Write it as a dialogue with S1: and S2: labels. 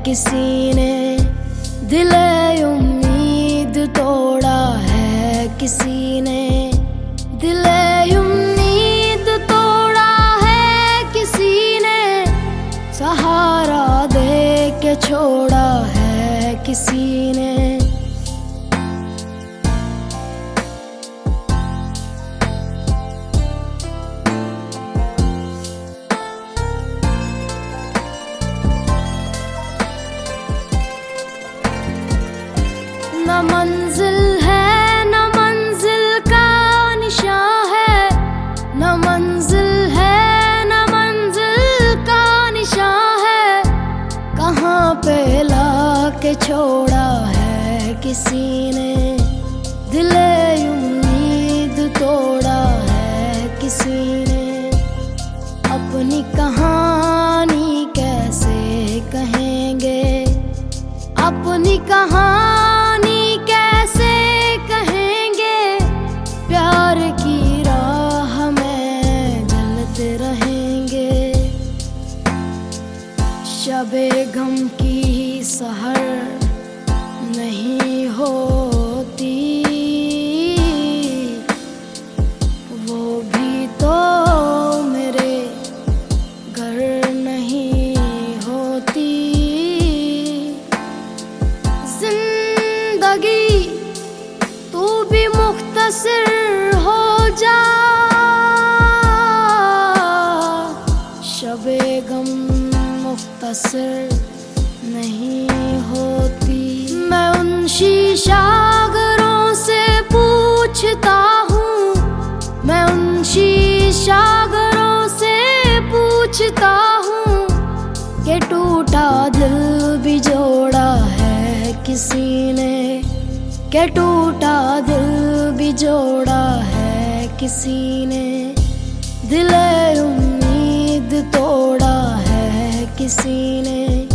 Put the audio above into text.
S1: किसी ने, दिले उम्मीद तोड़ा है किसी ने, दिले उम्मीद तोड़ा है किसी ने, सहारा दे के छोड़ा है किसी ने। न मंजिल है न मंजिल का निशान है, न मंजिल है न मंजिल का निशान है, कहाँ पे लाके छोड़ा है किसी ने, दिले उम्मीद तोड़ा है किसी ने। अपनी कहानी कैसे कहेंगे, अपनी कहानी कैसे कहेंगे, प्यार की राह में जलते रहेंगे। शबे गम की सहर नहीं होती, वो भी तो मेरे घर नहीं होती। जिंदगी तू भी मुख्तसर हो जा, शबे गम मुख्तसर नहीं होती। मैं उन शीशागरों से पूछता हूँ, मैं उन शीशागरों से पूछता हूँ, कि टूटा दिल भी जोड़ा है किसी ने, कि टूटा दिल भी जोड़ा है किसी ने, दिले उम्मीद तोड़ा है किसी ने।